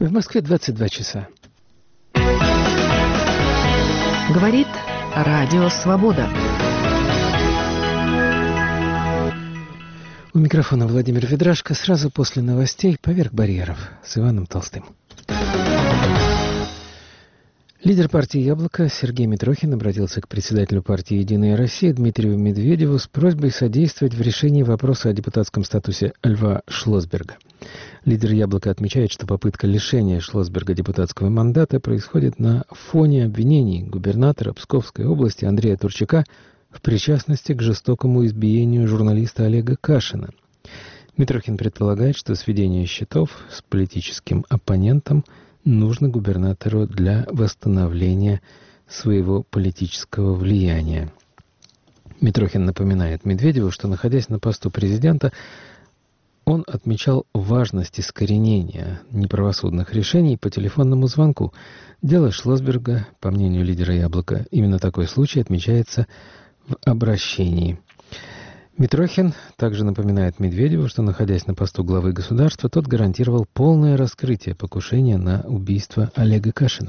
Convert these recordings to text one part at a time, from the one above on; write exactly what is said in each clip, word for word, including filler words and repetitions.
В Москве двадцать два часа. Говорит Радио Свобода. У микрофона Владимир Ведрашко. Сразу после новостей «Поверх барьеров» с Иваном Толстым. Лидер партии «Яблоко» Сергей Митрохин обратился к председателю партии «Единая Россия» Дмитрию Медведеву с просьбой содействовать в решении вопроса о депутатском статусе Льва Шлосберга. Лидер «Яблока» отмечает, что попытка лишения Шлосберга депутатского мандата происходит на фоне обвинений губернатора Псковской области Андрея Турчака в причастности к жестокому избиению журналиста Олега Кашина. Митрохин предполагает, что сведение счетов с политическим оппонентом нужно губернатору для восстановления своего политического влияния. Митрохин напоминает Медведеву, что, находясь на посту президента, он отмечал важность искоренения неправосудных решений по телефонному звонку. Дело Шлосберга, по мнению лидера «Яблока», именно такой случай отмечается в обращении. Митрохин также напоминает Медведеву, что, находясь на посту главы государства, тот гарантировал полное раскрытие покушения на убийство Олега Кашина.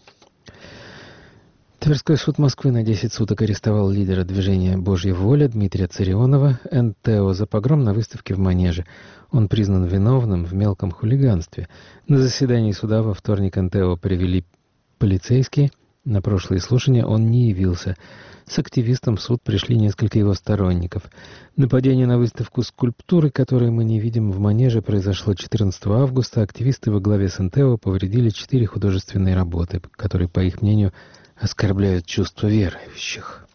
Тверской суд Москвы на десять суток арестовал лидера движения «Божья воля» Дмитрия Царионова, эн тэ о, за погром на выставке в Манеже. Он признан виновным в мелком хулиганстве. На заседании суда во вторник эн тэ о привели полицейские. На прошлые слушания он не явился. С активистом в суд пришли несколько его сторонников. Нападение на выставку скульптуры, которую мы не видим в Манеже, произошло четырнадцатого августа. Активисты во главе с эн тэ о повредили четыре художественные работы, которые, по их мнению, оскорбляют чувства верующих.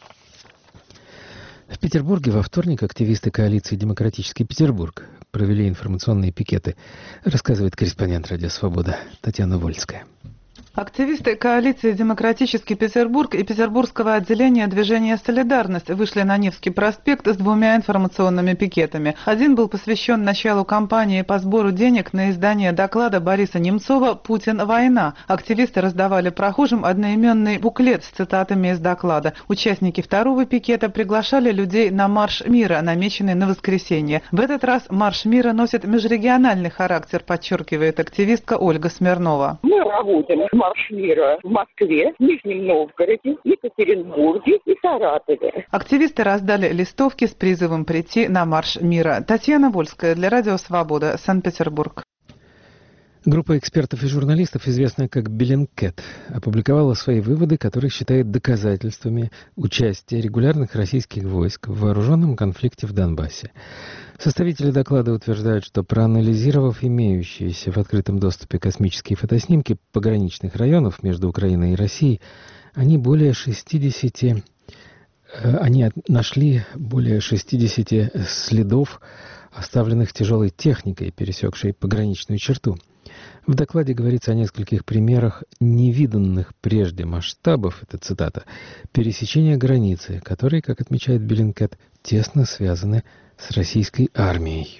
В Петербурге во вторник активисты коалиции «Демократический Петербург» провели информационные пикеты, рассказывает корреспондент «Радио Свобода» Татьяна Вольская. Активисты коалиции «Демократический Петербург» и Петербургского отделения движения «Солидарность» вышли на Невский проспект с двумя информационными пикетами. Один был посвящен началу кампании по сбору денег на издание доклада Бориса Немцова «Путин. Война». Активисты раздавали прохожим одноименный буклет с цитатами из доклада. Участники второго пикета приглашали людей на марш мира, намеченный на воскресенье. В этот раз марш мира носит межрегиональный характер, подчеркивает активистка Ольга Смирнова. Мы работаем марш мира в Москве, в Нижнем Новгороде, Екатеринбурге и Саратове. Активисты раздали листовки с призывом прийти на марш мира. Татьяна Вольская для Радио Свобода, Санкт-Петербург. Группа экспертов и журналистов, известная как Bellingcat, опубликовала свои выводы, которые считает доказательствами участия регулярных российских войск в вооруженном конфликте в Донбассе. Составители доклада утверждают, что, проанализировав имеющиеся в открытом доступе космические фотоснимки пограничных районов между Украиной и Россией, они более шестидесяти, они нашли более шестидесяти следов, оставленных тяжелой техникой, пересекшей пограничную черту. В докладе говорится о нескольких примерах невиданных прежде масштабов, это цитата, пересечения границы, которые, как отмечает Bellingcat, тесно связаны с российской армией.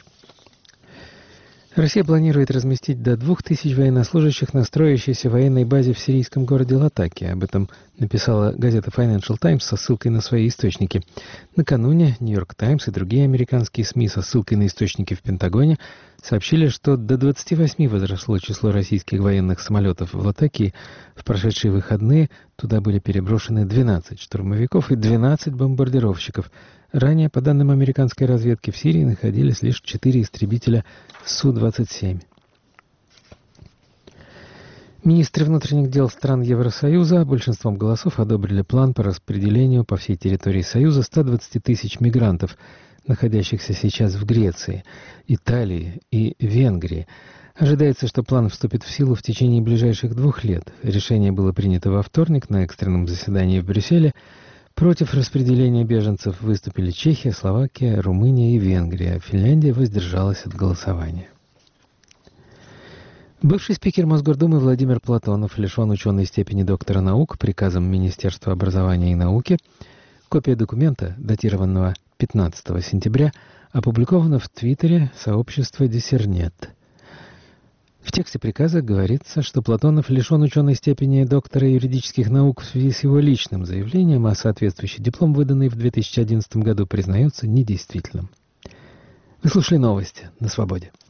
Россия планирует разместить до двух тысяч военнослужащих на строящейся военной базе в сирийском городе Латакия. Об этом написала газета Financial Times со ссылкой на свои источники. Накануне Нью-Йорк Таймс и другие американские СМИ со ссылкой на источники в Пентагоне сообщили, что до двадцати восьми возросло число российских военных самолетов в Латакии. В прошедшие выходные туда были переброшены двенадцать штурмовиков и двенадцать бомбардировщиков. Ранее, по данным американской разведки, в Сирии находились лишь четыре истребителя Су двадцать семь. Министры внутренних дел стран Евросоюза большинством голосов одобрили план по распределению по всей территории Союза ста двадцати тысяч мигрантов, находящихся сейчас в Греции, Италии и Венгрии. Ожидается, что план вступит в силу в течение ближайших двух лет. Решение было принято во вторник на экстренном заседании в Брюсселе. Против распределения беженцев выступили Чехия, Словакия, Румыния и Венгрия. Финляндия воздержалась от голосования. Бывший спикер Мосгордумы Владимир Платонов лишен ученой степени доктора наук приказом Министерства образования и науки. Копия документа, датированного пятнадцатого сентября, опубликована в Твиттере сообщества «Диссернет». В тексте приказа говорится, что Платонов лишен ученой степени доктора юридических наук в связи с его личным заявлением, а соответствующий диплом, выданный в две тысячи одиннадцатом году, признается недействительным. Вы слушали новости на Свободе.